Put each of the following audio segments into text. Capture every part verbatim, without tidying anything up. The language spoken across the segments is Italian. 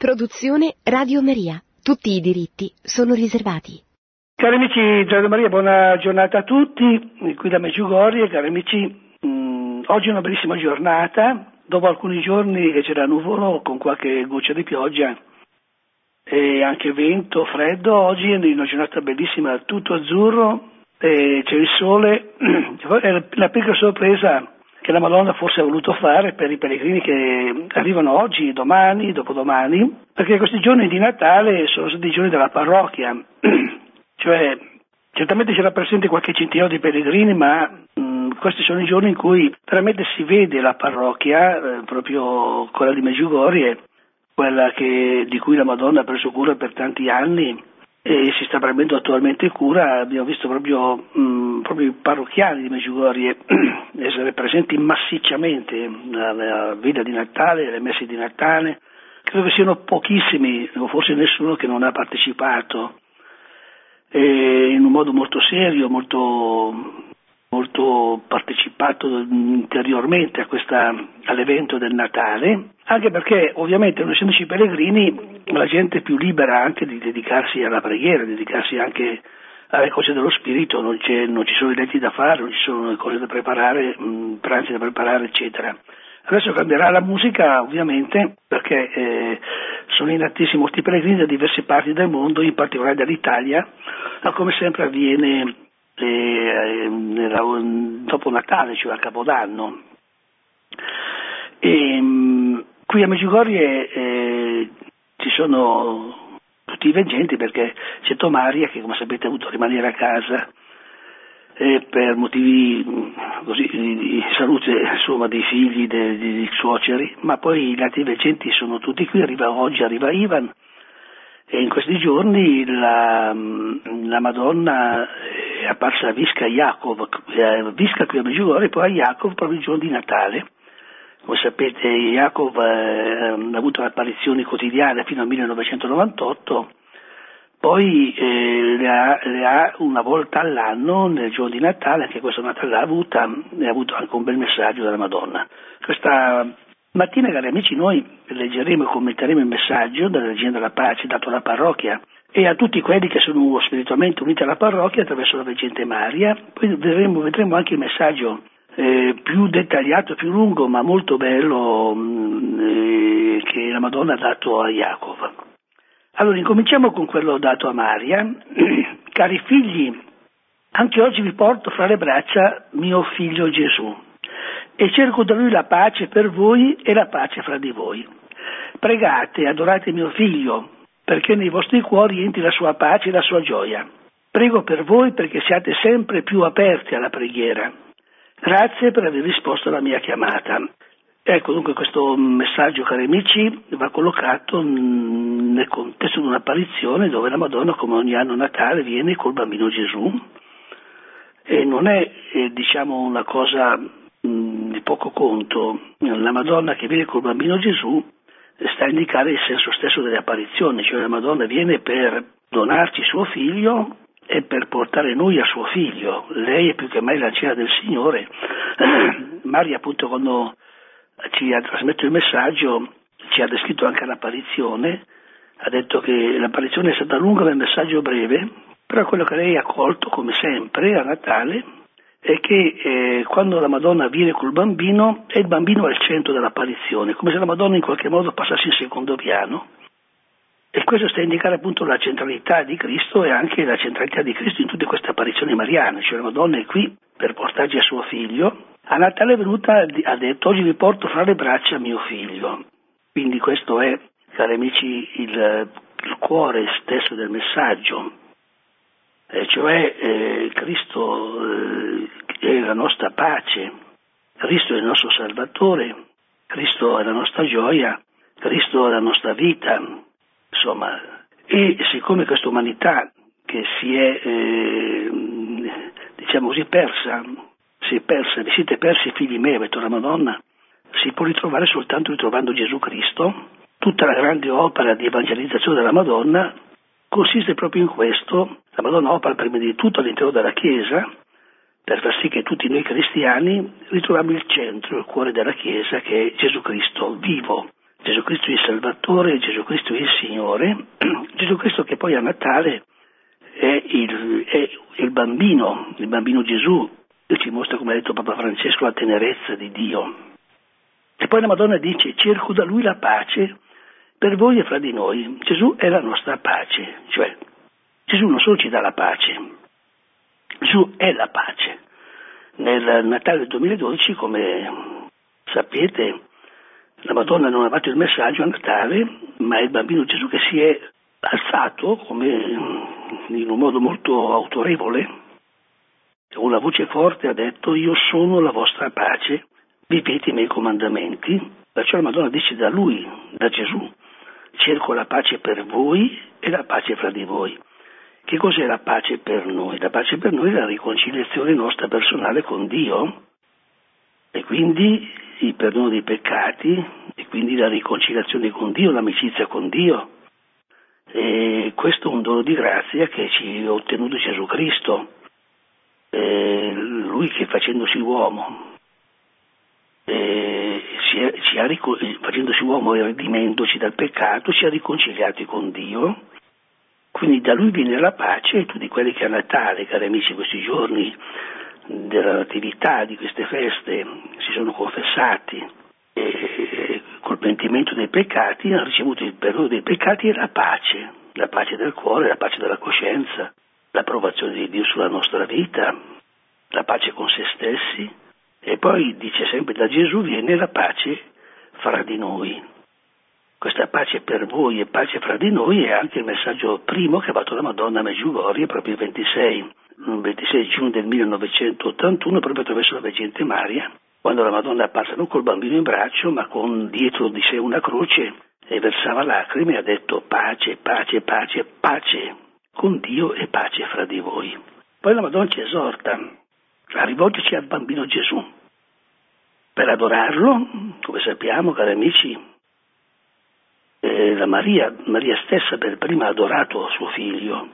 Produzione Radio Maria. Tutti i diritti sono riservati. Cari amici di Radio Maria, buona giornata a tutti. Qui da Meggiugorie, cari amici, mh, oggi è una bellissima giornata. Dopo alcuni giorni che c'era nuvolo con qualche goccia di pioggia e anche vento, freddo, oggi è una giornata bellissima, tutto azzurro, e c'è il sole. È la piccola sorpresa che la Madonna forse ha voluto fare per i pellegrini che arrivano oggi, domani, dopodomani, perché questi giorni di Natale sono stati i giorni della parrocchia, cioè certamente c'era presente qualche centinaio di pellegrini, ma mh, questi sono i giorni in cui veramente si vede la parrocchia, eh, proprio quella di Meggiugorie, quella che, di cui la Madonna ha preso cura per tanti anni e si sta prendendo attualmente cura. Abbiamo visto proprio, mh, proprio i parrocchiani di Meggiugorie essere presenti massicciamente nella vita di Natale, nelle messe di Natale. Credo che siano pochissimi, o forse nessuno, che non ha partecipato e in un modo molto serio, molto, molto partecipato interiormente a questa, all'evento del Natale, anche perché ovviamente non essendoci pellegrini la gente è più libera anche di dedicarsi alla preghiera, dedicarsi anche alle cose dello spirito, non, c'è, non ci sono i letti da fare, non ci sono le cose da preparare, mh, pranzi da preparare, eccetera. Adesso cambierà la musica ovviamente perché eh, sono in attesa molti pellegrini da diverse parti del mondo, in particolare dall'Italia, ma come sempre avviene eh, nella, dopo Natale, cioè a Capodanno. E, mh, qui a Meggiugorie eh, ci sono tutti i veggenti perché c'è Tomaria che, come sapete, ha dovuto rimanere a casa eh, per motivi così di, di salute, insomma, dei figli, dei, dei suoceri, ma poi gli altri veggenti sono tutti qui. Arriva, oggi arriva Ivan e in questi giorni la, la Madonna è apparsa a Visca Jacob, a Visca qui a Meggiugorie, poi a Jacob proprio il giorno di Natale. Come sapete, Jacob eh, ha avuto apparizioni quotidiane fino al millenovecentonovantotto, poi eh, le, ha, le ha una volta all'anno nel giorno di Natale, anche questo Natale l'ha avuta, e ha avuto anche un bel messaggio della Madonna. Questa mattina, cari amici, noi leggeremo e commenteremo il messaggio della Regina della Pace dato alla parrocchia e a tutti quelli che sono spiritualmente uniti alla parrocchia attraverso la Vergine Maria. Poi vedremo, vedremo anche il messaggio Eh, più dettagliato, più lungo, ma molto bello mh, eh, che la Madonna ha dato a Jacob. Allora, incominciamo con quello dato a Maria. Cari figli, anche oggi vi porto fra le braccia mio figlio Gesù e cerco da lui la pace per voi e la pace fra di voi. Pregate, adorate mio figlio, perché nei vostri cuori entri la sua pace e la sua gioia. Prego per voi perché siate sempre più aperti alla preghiera. Grazie per aver risposto alla mia chiamata. Ecco, dunque questo messaggio, cari amici, va collocato nel contesto di un'apparizione dove la Madonna, come ogni anno a Natale, viene col bambino Gesù, e non è eh, diciamo una cosa mh, di poco conto. La Madonna che viene col bambino Gesù sta a indicare il senso stesso delle apparizioni, cioè la Madonna viene per donarci suo figlio e per portare noi a suo figlio. Lei è più che mai l'ancella del Signore. Maria, appunto, quando ci ha trasmesso il messaggio, ci ha descritto anche l'apparizione, ha detto che l'apparizione è stata lunga ma il messaggio breve, però quello che lei ha colto, come sempre, a Natale, è che eh, quando la Madonna viene col bambino, è il bambino al centro dell'apparizione, come se la Madonna in qualche modo passasse in secondo piano. E questo sta a indicare appunto la centralità di Cristo e anche la centralità di Cristo in tutte queste apparizioni mariane, cioè la Madonna è qui per portarci a suo figlio. A Natale è venuta, ha detto: oggi vi porto fra le braccia mio figlio. Quindi questo è, cari amici, il, il cuore stesso del messaggio, eh, cioè eh, Cristo eh, è la nostra pace, Cristo è il nostro Salvatore, Cristo è la nostra gioia, Cristo è la nostra vita. Insomma, e siccome questa umanità che si è, eh, diciamo così, persa, si è persa, vi siete persi figli miei, ha detto la Madonna, si può ritrovare soltanto ritrovando Gesù Cristo. Tutta la grande opera di evangelizzazione della Madonna consiste proprio in questo. La Madonna opera prima di tutto all'interno della Chiesa per far sì che tutti noi cristiani ritroviamo il centro, il cuore della Chiesa, che è Gesù Cristo vivo, Gesù Cristo il Salvatore, Gesù Cristo il Signore, Gesù Cristo che poi a Natale è il, è il bambino, il bambino Gesù, che ci mostra, come ha detto Papa Francesco, la tenerezza di Dio. E poi la Madonna dice: cerco da Lui la pace per voi e fra di noi. Gesù è la nostra pace, cioè Gesù non solo ci dà la pace, Gesù è la pace. Nel Natale del duemiladodici, come sapete, la Madonna non ha fatto il messaggio a Natale, ma è il bambino Gesù che si è alzato come in un modo molto autorevole, con una voce forte ha detto: io sono la vostra pace, vivete i miei comandamenti. Perciò la Madonna dice da Lui, da Gesù: cerco la pace per voi e la pace fra di voi. Che cos'è la pace per noi? La pace per noi è la riconciliazione nostra personale con Dio, e quindi il perdono dei peccati, e quindi la riconciliazione con Dio, l'amicizia con Dio. E questo è un dono di grazia che ci ha ottenuto Gesù Cristo, e Lui che facendosi uomo, e ci ha, ci ha, facendosi uomo e redimendoci dal peccato, ci ha riconciliati con Dio. Quindi da Lui viene la pace, e tutti quelli che a Natale, cari amici, questi giorni della Natività, di queste feste, si sono confessati e col pentimento dei peccati hanno ricevuto il perdono dei peccati e la pace, la pace del cuore, la pace della coscienza, l'approvazione di Dio sulla nostra vita, la pace con se stessi. E poi dice sempre: da Gesù viene la pace fra di noi. Questa pace per voi e pace fra di noi è anche il messaggio primo che ha fatto la Madonna a Medjugorje proprio il ventisei, ventisei giugno del millenovecentottantuno, proprio attraverso la veggente Maria, quando la Madonna è apparsa non col bambino in braccio, ma con dietro di sé una croce, e versava lacrime e ha detto: pace, pace, pace, pace con Dio e pace fra di voi. Poi la Madonna ci esorta a rivolgerci al bambino Gesù per adorarlo. Come sappiamo, cari amici, eh, la Maria, Maria stessa per prima ha adorato suo figlio,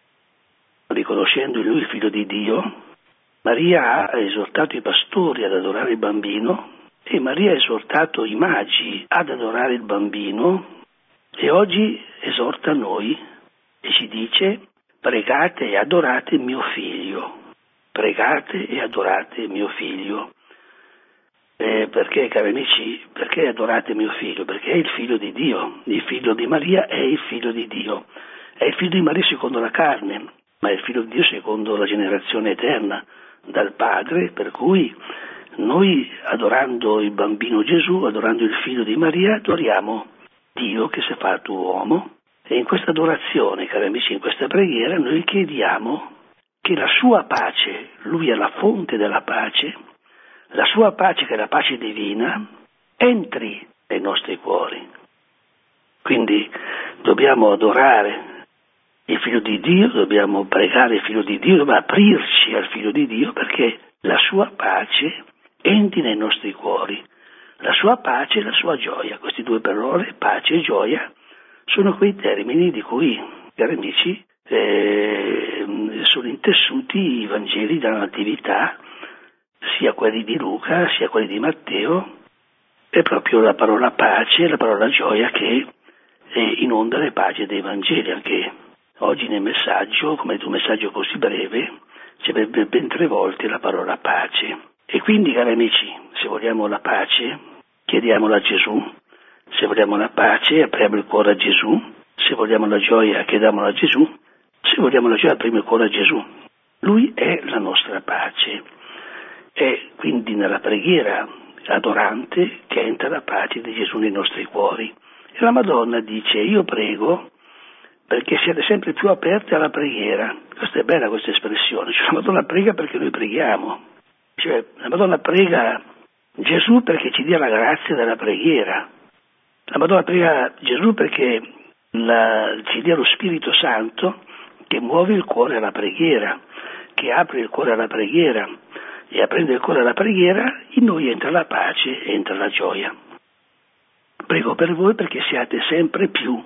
riconoscendo in lui il figlio di Dio. Maria ha esortato i pastori ad adorare il bambino, e Maria ha esortato i magi ad adorare il bambino, e oggi esorta noi e ci dice: pregate e adorate mio figlio, pregate e adorate mio figlio. Eh, perché, cari amici, perché adorate mio figlio? Perché è il figlio di Dio, il figlio di Maria è il figlio di Dio, è il figlio di Maria secondo la carne, ma è il figlio di Dio secondo la generazione eterna dal Padre, per cui noi, adorando il bambino Gesù, adorando il figlio di Maria, adoriamo Dio che si è fatto uomo, e in questa adorazione, cari amici, in questa preghiera noi chiediamo che la sua pace, lui è la fonte della pace, la sua pace, che è la pace divina, entri nei nostri cuori. Quindi dobbiamo adorare il figlio di Dio, dobbiamo pregare il figlio di Dio, dobbiamo aprirci al figlio di Dio perché la sua pace entri nei nostri cuori. La sua pace e la sua gioia, queste due parole, pace e gioia, sono quei termini di cui, cari amici, eh, sono intessuti i Vangeli della Natività, sia quelli di Luca sia quelli di Matteo. È proprio la parola pace, la parola gioia che inonda le pagine dei Vangeli. Anche oggi nel messaggio, come è un messaggio così breve, c'è ben tre volte la parola pace. E quindi, cari amici, se vogliamo la pace, chiediamola a Gesù. Se vogliamo la pace, apriamo il cuore a Gesù. Se vogliamo la gioia, chiediamola a Gesù. Se vogliamo la gioia, apriamo il cuore a Gesù. Lui è la nostra pace. È quindi nella preghiera adorante che entra la pace di Gesù nei nostri cuori. E la Madonna dice: io prego perché siate sempre più aperti alla preghiera. Questa è bella, questa espressione. Cioè, la Madonna prega perché noi preghiamo. Cioè, la Madonna prega Gesù perché ci dia la grazia della preghiera. La Madonna prega Gesù perché la, ci dia lo Spirito Santo che muove il cuore alla preghiera, che apre il cuore alla preghiera. E aprendo il cuore alla preghiera, in noi entra la pace, entra la gioia. Prego per voi perché siate sempre più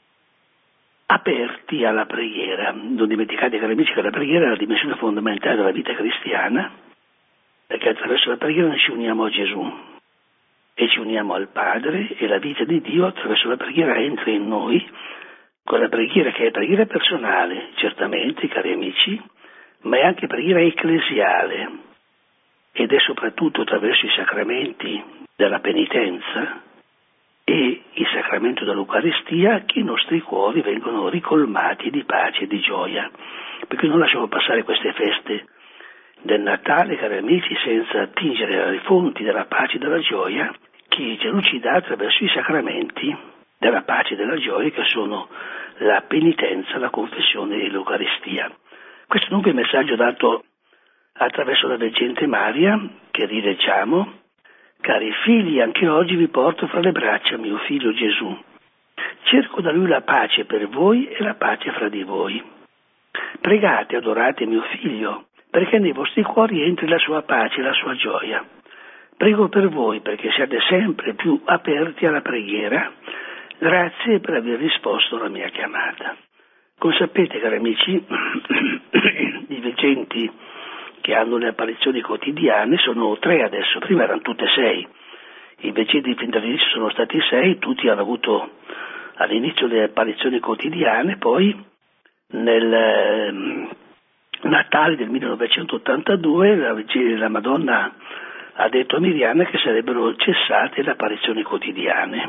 aperti alla preghiera. Non dimenticate, cari amici, che la preghiera è la dimensione fondamentale della vita cristiana, perché attraverso la preghiera noi ci uniamo a Gesù. e ci uniamo al Padre, e la vita di Dio attraverso la preghiera entra in noi, con la preghiera che è preghiera personale, certamente, cari amici, ma è anche preghiera ecclesiale, ed è soprattutto attraverso i sacramenti della penitenza e il sacramento dell'Eucaristia che i nostri cuori vengono ricolmati di pace e di gioia. Perché non lasciamo passare queste feste del Natale, cari amici, senza attingere alle fonti della pace e della gioia che Gesù ci dà attraverso i sacramenti della pace e della gioia, che sono la penitenza, la confessione e l'Eucaristia. Questo dunque è il messaggio dato attraverso la veggente Maria, che rileggiamo: cari figli, anche oggi vi porto fra le braccia mio figlio Gesù. Cerco da lui la pace per voi e la pace fra di voi. Pregate, adorate mio figlio, perché nei vostri cuori entri la sua pace e la sua gioia. Prego per voi perché siate sempre più aperti alla preghiera. Grazie per aver risposto alla mia chiamata. Come sapete, cari amici, i veggenti che hanno le apparizioni quotidiane sono tre adesso, prima erano tutte sei. I veggenti fin dall'inizio sono stati sei, tutti hanno avuto all'inizio le apparizioni quotidiane, poi nel eh, Natale del millenovecentottantadue la, la Madonna ha detto a Miriana che sarebbero cessate le apparizioni quotidiane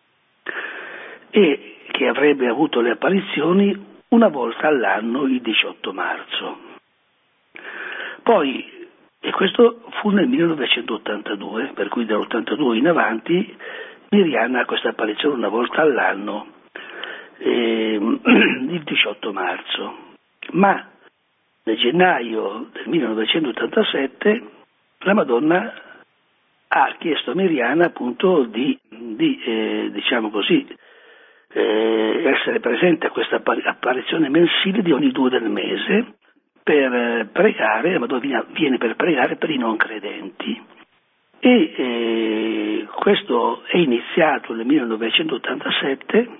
e che avrebbe avuto le apparizioni una volta all'anno il diciotto marzo. Poi, e questo fu nel millenovecentottantadue, per cui dall'ottantadue in avanti Miriana ha questa apparizione una volta all'anno, eh, il diciotto marzo. Ma nel gennaio del millenovecentottantasette la Madonna ha chiesto a Miriana appunto di, di eh, diciamo così, eh, essere presente a questa apparizione mensile di ogni due del mese per pregare. La Madonna viene per pregare per i non credenti. E eh, questo è iniziato nel millenovecentottantasette,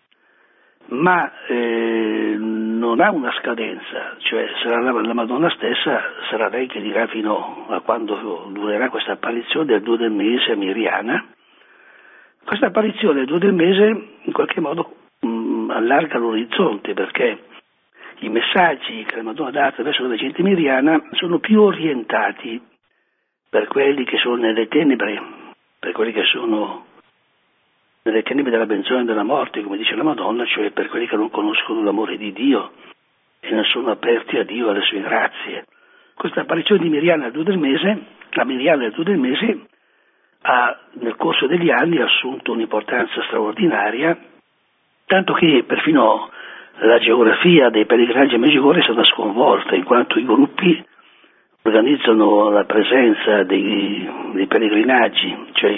ma eh, non ha una scadenza, cioè sarà la, la Madonna stessa, sarà lei che dirà fino a quando durerà questa apparizione del due del mese a Miriana. Questa apparizione del due del mese in qualche modo mh, allarga l'orizzonte, perché i messaggi che la Madonna dà attraverso la veggente Miriana sono più orientati per quelli che sono nelle tenebre, per quelli che sono nelle tenebre della benzoia e della morte, come dice la Madonna, cioè per quelli che non conoscono l'amore di Dio e non sono aperti a Dio e alle sue grazie. Questa apparizione di Miriana al due del mese, la Miriana al due del mese, ha nel corso degli anni assunto un'importanza straordinaria, tanto che perfino la geografia dei pellegrinaggi a Medjugorje è stata sconvolta, in quanto i gruppi organizzano la presenza dei, dei pellegrinaggi, cioè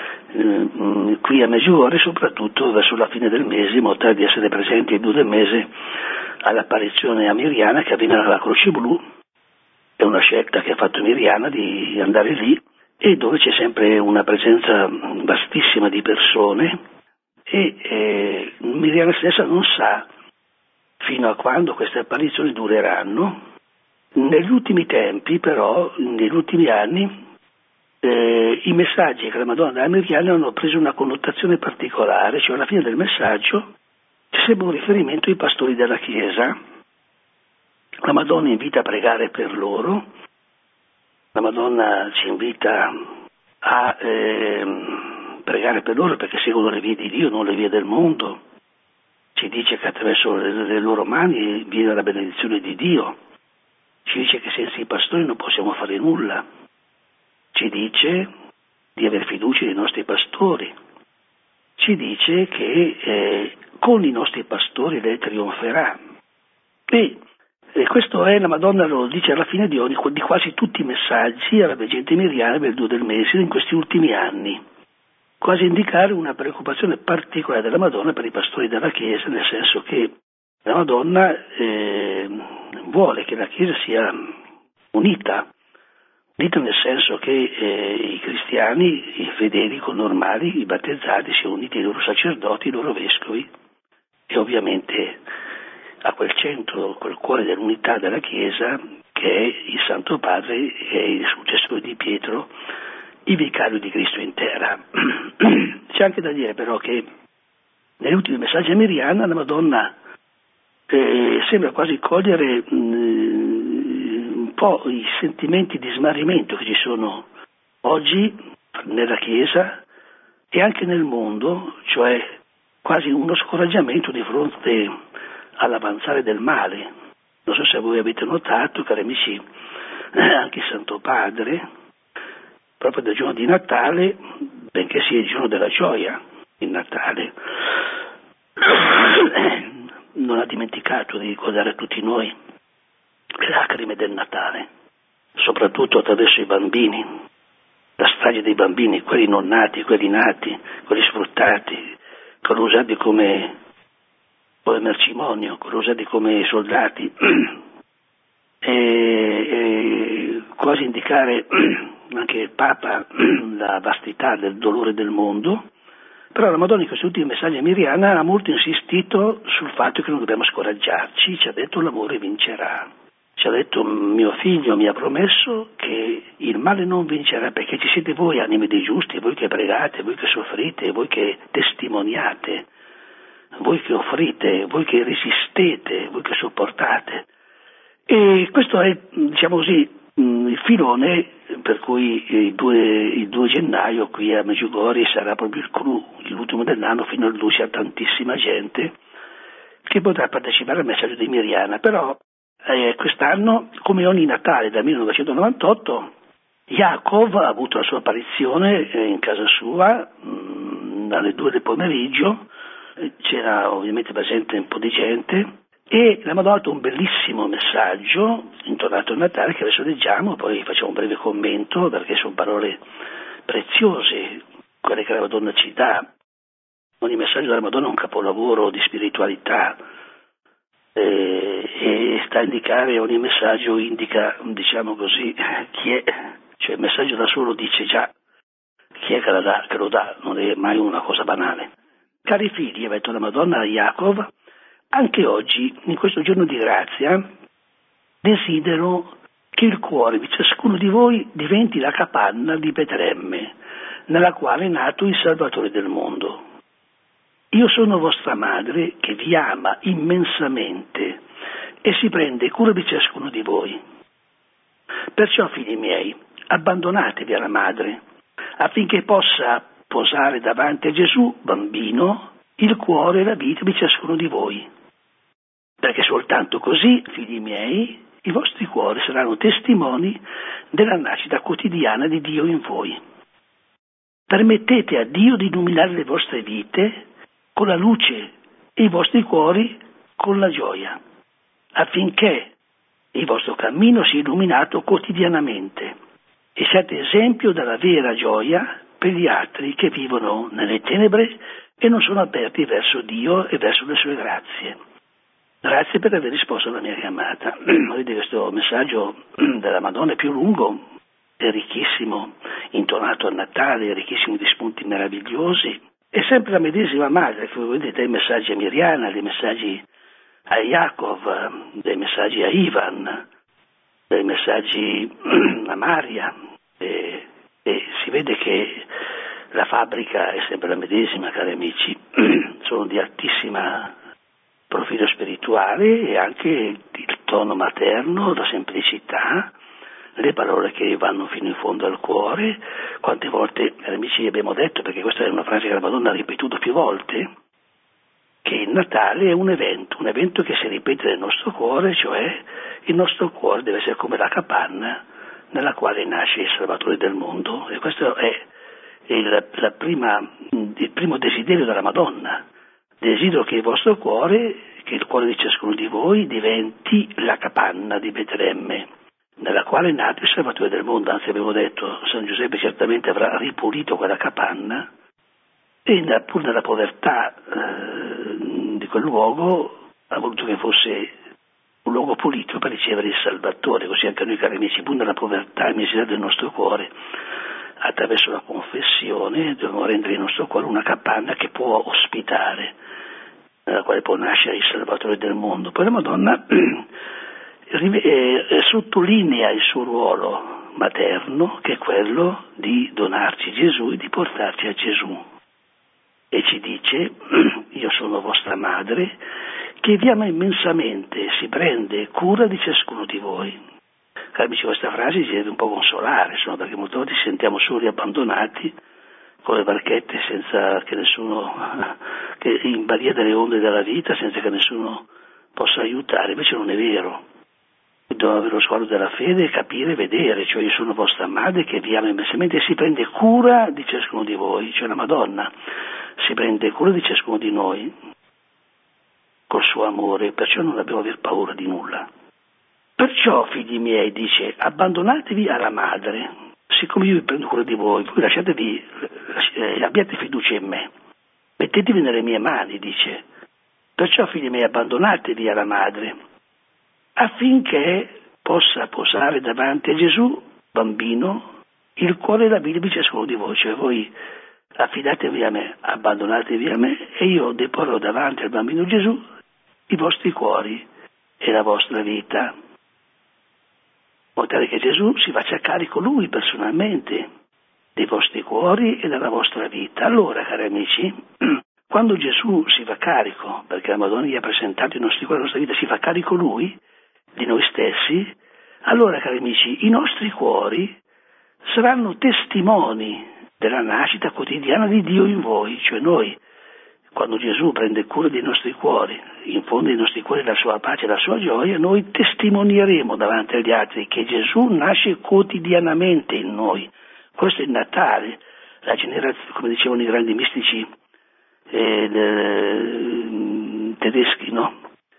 eh, qui a Medjugorje soprattutto verso la fine del mese, in modo tale di essere presenti il due del mese all'apparizione a Miriana, che avviene alla Croce Blu. È una scelta che ha fatto Miriana di andare lì, e dove c'è sempre una presenza vastissima di persone, e eh, Miriana stessa non sa fino a quando queste apparizioni dureranno. Negli ultimi tempi, però, negli ultimi anni, eh, i messaggi che la Madonna dà a Miriana hanno preso una connotazione particolare, cioè alla fine del messaggio c'è sempre un riferimento ai pastori della Chiesa. La Madonna invita a pregare per loro, la Madonna ci invita a eh, pregare per loro perché seguono le vie di Dio, non le vie del mondo. Ci dice che attraverso le, le loro mani viene la benedizione di Dio. Ci dice che senza i pastori non possiamo fare nulla. Ci dice di avere fiducia nei nostri pastori. Ci dice che eh, con i nostri pastori lei trionferà. E, e questo è, la Madonna lo dice alla fine di, ogni, di quasi tutti i messaggi alla veggente Miriana del due del mese in questi ultimi anni. Quasi indicare una preoccupazione particolare della Madonna per i pastori della Chiesa, nel senso che la Madonna eh, vuole che la Chiesa sia unita, unita nel senso che eh, i cristiani, i fedeli normali, i battezzati siano uniti ai loro sacerdoti, ai loro vescovi, e ovviamente a quel centro, quel cuore dell'unità della Chiesa che è il Santo Padre, che è il successore di Pietro, il vicario di Cristo in terra. C'è anche da dire però che negli ultimi messaggi a Miriana la Madonna eh, sembra quasi cogliere mh, un po' i sentimenti di smarrimento che ci sono oggi nella Chiesa e anche nel mondo, cioè quasi uno scoraggiamento di fronte all'avanzare del male. Non so se voi avete notato, cari amici, anche il Santo Padre, proprio dal giorno di Natale, benché sia il giorno della gioia, il Natale, non ha dimenticato di ricordare a tutti noi le lacrime del Natale, soprattutto attraverso i bambini, la strage dei bambini, quelli non nati, quelli nati, quelli sfruttati, quelli usati come, come mercimonio, quelli usati come soldati, e, e quasi indicare anche il Papa la vastità del dolore del mondo. Però la Madonna in questi ultimi messaggi a Miriana ha molto insistito sul fatto che non dobbiamo scoraggiarci, ci ha detto l'amore vincerà, ci ha detto mio figlio mi ha promesso che il male non vincerà perché ci siete voi anime dei giusti, voi che pregate, voi che soffrite, voi che testimoniate, voi che offrite, voi che resistete, voi che sopportate. E questo è, diciamo così, il filone per cui il due, il due gennaio qui a Medjugorje sarà proprio il clou, l'ultimo dell'anno, fino a lui c'è tantissima gente che potrà partecipare al messaggio di Miriana. Però eh, quest'anno, come ogni Natale dal millenovecentonovantotto, Jacob ha avuto la sua apparizione eh, in casa sua mh, alle due del pomeriggio, c'era ovviamente presente un po' di gente, e la Madonna ha dato un bellissimo messaggio intornato al Natale che adesso leggiamo, poi facciamo un breve commento perché sono parole preziose, quelle che la Madonna ci dà. Ogni messaggio della Madonna è un capolavoro di spiritualità eh, e sta a indicare, ogni messaggio indica, diciamo così, chi è, cioè il messaggio da solo dice già chi è che, la dà, che lo dà, non è mai una cosa banale. Cari figli, ha detto la Madonna a Jacob, anche oggi, in questo giorno di grazia, desidero che il cuore di ciascuno di voi diventi la capanna di Betlemme, nella quale è nato il Salvatore del mondo. Io sono vostra madre che vi ama immensamente e si prende cura di ciascuno di voi. Perciò, figli miei, abbandonatevi alla madre, affinché possa posare davanti a Gesù, bambino, il cuore e la vita di ciascuno di voi. Perché soltanto così, figli miei, i vostri cuori saranno testimoni della nascita quotidiana di Dio in voi. Permettete a Dio di illuminare le vostre vite con la luce e i vostri cuori con la gioia, affinché il vostro cammino sia illuminato quotidianamente e siate esempio della vera gioia per gli altri che vivono nelle tenebre e non sono aperti verso Dio e verso le sue grazie. Grazie per aver risposto alla mia chiamata. Vedete, questo messaggio della Madonna è più lungo, è ricchissimo, intonato a Natale, è ricchissimo di spunti meravigliosi. È sempre la medesima madre che voi vedete dai messaggi a Miriana, dei messaggi a Jacob, dei messaggi a Ivan, dei messaggi a Maria. E, e si vede che la fabbrica è sempre la medesima, cari amici, sono di altissima profilo spirituale e anche il tono materno, la semplicità, le parole che vanno fino in fondo al cuore. Quante volte, cari amici, abbiamo detto, perché questa è una frase che la Madonna ha ripetuto più volte, che il Natale è un evento, un evento che si ripete nel nostro cuore, cioè il nostro cuore deve essere come la capanna nella quale nasce il Salvatore del mondo, e questo è il, la prima, il primo desiderio della Madonna. Desidero che il vostro cuore, che il cuore di ciascuno di voi, diventi la capanna di Betlemme, nella quale è nato il Salvatore del mondo. Anzi, avevo detto, San Giuseppe certamente avrà ripulito quella capanna e pur nella povertà eh, di quel luogo ha voluto che fosse un luogo pulito per ricevere il Salvatore. Così anche noi, cari amici, pur nella povertà e miseria del nostro cuore, attraverso la confessione dobbiamo rendere il nostro cuore una capanna che può ospitare, nella quale può nascere il Salvatore del mondo. Poi la Madonna eh, sottolinea il suo ruolo materno, che è quello di donarci Gesù e di portarci a Gesù. E ci dice: io sono vostra madre, che vi ama immensamente, si prende cura di ciascuno di voi. Cari amici, questa frase ci deve un po' consolare, insomma, perché molte volte ci sentiamo soli, abbandonati, con le barchette, senza che nessuno, che in balia delle onde della vita, senza che nessuno possa aiutare. Invece non è vero. Dobbiamo avere lo sguardo della fede e capire, vedere, cioè io sono vostra madre che vi ama immensamente e si prende cura di ciascuno di voi, cioè la Madonna si prende cura di ciascuno di noi col suo amore, perciò non dobbiamo aver paura di nulla. Perciò, figli miei, dice, abbandonatevi alla madre, siccome io vi prendo cura di voi, voi lasciatevi, eh, abbiate fiducia in me, mettetevi nelle mie mani, dice. Perciò, figli miei, abbandonatevi alla madre, affinché possa posare davanti a Gesù, bambino, il cuore e la vita di ciascuno di voi. Cioè voi affidatevi a me, abbandonatevi a me e io deporrò davanti al bambino Gesù i vostri cuori e la vostra vita. In modo tale che Gesù si faccia carico lui personalmente dei vostri cuori e della vostra vita. Allora, cari amici, quando Gesù si fa carico, perché la Madonna gli ha presentato i nostri cuori e la nostra vita, si fa carico lui di noi stessi, allora, cari amici, i nostri cuori saranno testimoni della nascita quotidiana di Dio in voi, cioè noi, quando Gesù prende cura dei nostri cuori, infonde ai nostri cuori la sua pace e la sua gioia, noi testimonieremo davanti agli altri che Gesù nasce quotidianamente in noi. Questo è il Natale, la generazione, come dicevano i grandi mistici eh, de, tedeschi, no?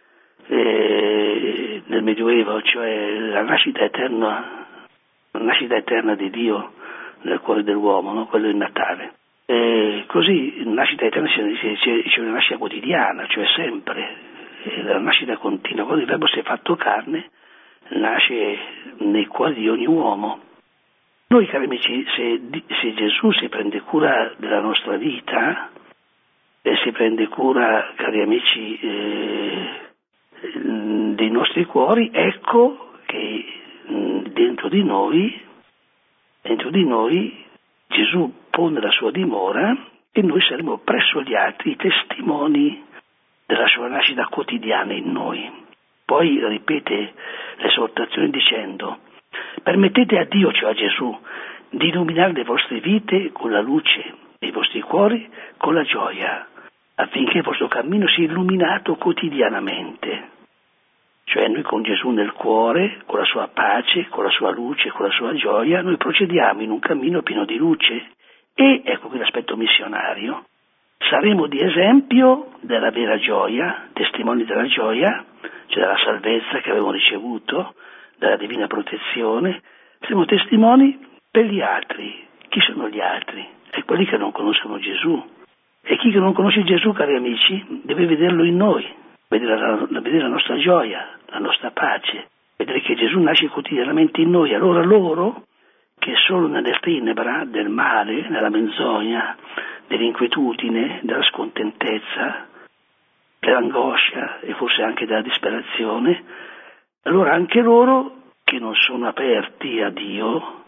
Eh, nel Medioevo, cioè la nascita eterna, la nascita eterna di Dio nel cuore dell'uomo, no? Quello è il Natale. E così la nascita eterna c'è una nascita quotidiana, cioè sempre, la nascita continua. Quando il Verbo si è fatto carne, nasce nei cuori di ogni uomo. Noi, cari amici, se, se Gesù si prende cura della nostra vita, e si prende cura, cari amici, eh, dei nostri cuori, ecco che dentro di noi, dentro di noi Gesù pone la sua dimora e noi saremo presso gli altri i testimoni della sua nascita quotidiana in noi. Poi ripete l'esortazione dicendo: permettete a Dio, cioè a Gesù, di illuminare le vostre vite con la luce e i vostri cuori con la gioia, affinché il vostro cammino sia illuminato quotidianamente. Cioè noi con Gesù nel cuore, con la sua pace, con la sua luce, con la sua gioia, noi procediamo in un cammino pieno di luce. E, ecco qui l'aspetto missionario, saremo di esempio della vera gioia, testimoni della gioia, cioè della salvezza che abbiamo ricevuto, della divina protezione, saremo testimoni per gli altri. Chi sono gli altri? È quelli che non conoscono Gesù. E chi non conosce Gesù, cari amici, deve vederlo in noi, vedere la, vedere la nostra gioia, la nostra pace, vedere che Gesù nasce quotidianamente in noi. Allora loro, che sono nelle tenebra del male, nella menzogna, dell'inquietudine, della scontentezza, dell'angoscia e forse anche della disperazione, allora anche loro che non sono aperti a Dio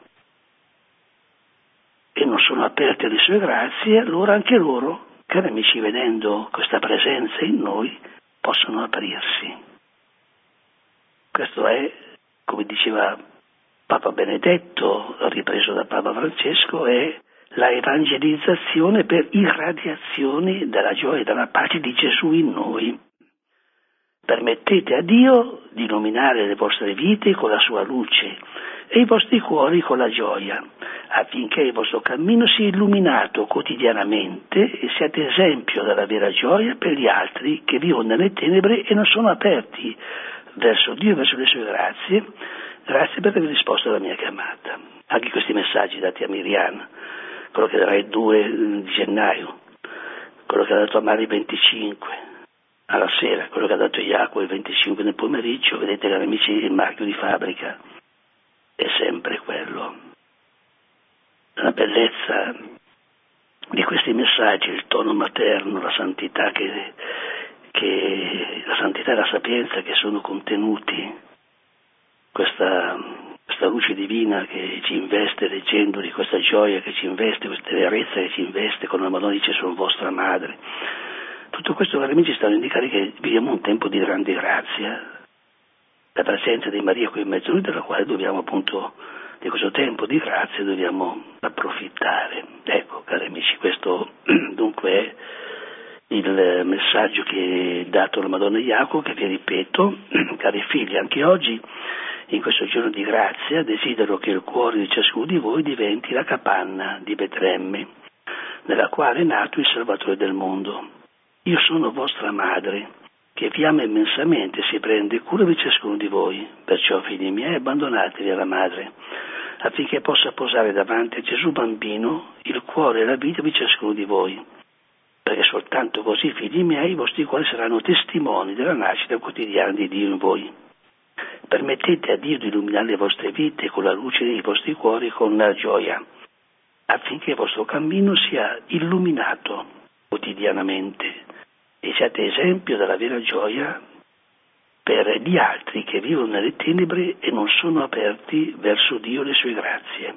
e non sono aperti alle sue grazie, allora anche loro, cari amici, vedendo questa presenza in noi, possono aprirsi. Questo è, come diceva Papa Benedetto, ripreso da Papa Francesco, è la evangelizzazione per irradiazione della gioia e della pace di Gesù in noi. Permettete a Dio di illuminare le vostre vite con la sua luce e i vostri cuori con la gioia, affinché il vostro cammino sia illuminato quotidianamente e siate esempio della vera gioia per gli altri che vivono nelle tenebre e non sono aperti verso Dio e verso le sue grazie. Grazie per aver risposto alla mia chiamata. Anche questi messaggi dati a Miriam, quello che darà il due di gennaio, quello che ha dato a Mari il venticinque, alla sera, quello che ha dato Jacopo il venticinque nel pomeriggio, vedete, cari amici, il marchio di fabbrica è sempre quello. La bellezza di questi messaggi, il tono materno, la santità che, che la santità e la sapienza che sono contenuti, questa, questa questa luce divina che ci investe leggendo, di questa gioia che ci investe, questa tenerezza che ci investe, con la Madonna dice sono vostra madre. Tutto questo veramente ci sta a indicare che viviamo un tempo di grande grazia, la presenza di Maria qui in mezzo a noi, della quale dobbiamo appunto, di questo tempo di grazia, dobbiamo approfittare. Ecco, cari amici, questo dunque è il messaggio che è dato alla Madonna Jacopo, che vi ripeto, cari figli, anche oggi, in questo giorno di grazia, desidero che il cuore di ciascuno di voi diventi la capanna di Betlemme, nella quale è nato il Salvatore del mondo. Io sono vostra madre, che vi ama immensamente e si prende cura di ciascuno di voi. Perciò, figli miei, abbandonatevi alla madre, affinché possa posare davanti a Gesù bambino il cuore e la vita di ciascuno di voi. Perché soltanto così, figli miei, i vostri cuori saranno testimoni della nascita quotidiana di Dio in voi. Permettete a Dio di illuminare le vostre vite con la luce dei vostri cuori, con la gioia, affinché il vostro cammino sia illuminato quotidianamente e siate esempio della vera gioia per gli altri che vivono nelle tenebre e non sono aperti verso Dio e le sue grazie.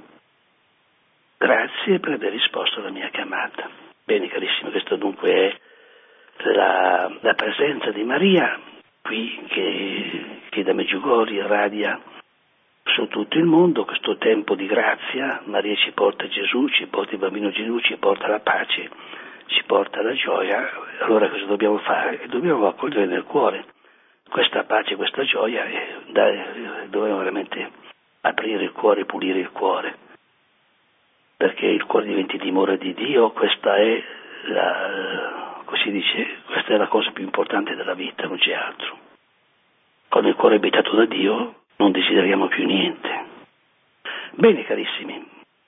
Grazie per aver risposto alla mia chiamata. Bene, carissimi, questo dunque è la, la presenza di Maria qui che, che da Medjugorje irradia su tutto il mondo questo tempo di grazia. Maria ci porta Gesù, ci porta il bambino Gesù, ci porta la pace, ci porta la gioia. Allora cosa dobbiamo fare? Dobbiamo accogliere nel cuore questa pace, questa gioia e dare, dobbiamo veramente aprire il cuore, pulire il cuore, perché il cuore diventi dimora di Dio. Questa è la, così dice, questa è la cosa più importante della vita, non c'è altro. Quando il cuore è abitato da Dio non desideriamo più niente. Bene, carissimi,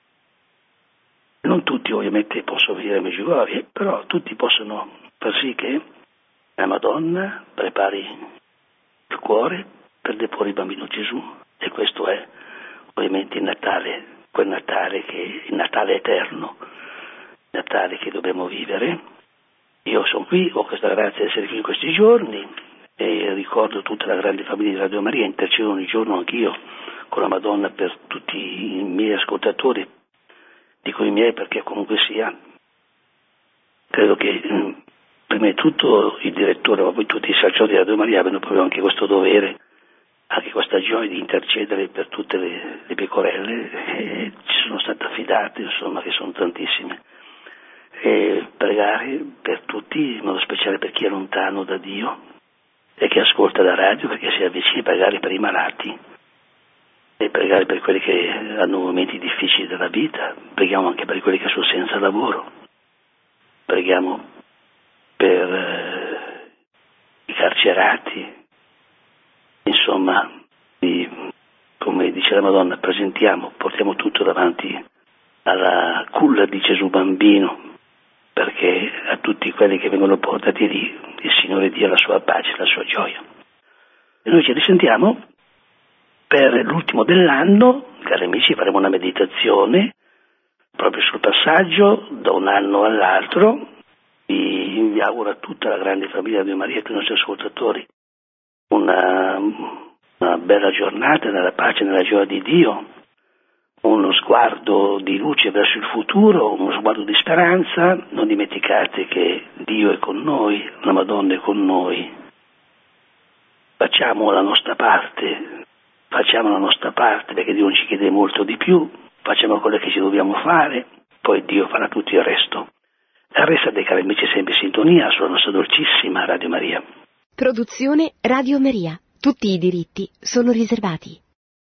non tutti ovviamente possono venire a Medjugorje, però tutti possono far sì che la Madonna prepari il cuore per deporre il bambino Gesù, e questo è ovviamente il Natale, quel Natale che il Natale eterno, il Natale che dobbiamo vivere. Io sono qui, ho questa grazia di essere qui in questi giorni e ricordo tutta la grande famiglia di Radio Maria, intercedo ogni giorno anch'io con la Madonna per tutti i miei ascoltatori, dico i miei perché comunque sia, credo che mh, prima di tutto il direttore, ma poi tutti i sacerdoti di Radio Maria abbiano proprio anche questo dovere, anche questa gioia di intercedere per tutte le, le pecorelle che ci sono state affidate, insomma, che sono tantissime, e pregare per tutti, in modo speciale per chi è lontano da Dio e che ascolta la radio, perché si avvicini, pregare per i malati e pregare per quelli che hanno momenti difficili della vita. Preghiamo anche per quelli che sono senza lavoro, preghiamo per eh, i carcerati. Insomma, di, come dice la Madonna, presentiamo, portiamo tutto davanti alla culla di Gesù bambino, perché a tutti quelli che vengono portati lì il Signore dia la sua pace, la sua gioia. E noi ci risentiamo per l'ultimo dell'anno, cari amici, faremo una meditazione proprio sul passaggio da un anno all'altro. Vi, vi auguro a tutta la grande famiglia di Maria e a tutti i nostri ascoltatori una, una bella giornata nella pace e nella gioia di Dio, uno sguardo di luce verso il futuro, uno sguardo di speranza. Non dimenticate che Dio è con noi, la Madonna è con noi. Facciamo la nostra parte, facciamo la nostra parte perché Dio non ci chiede molto di più, facciamo quello che ci dobbiamo fare, poi Dio farà tutto il resto. Resta dei cari amici sempre in sintonia sulla nostra dolcissima Radio Maria. Produzione Radio Maria. Tutti i diritti sono riservati.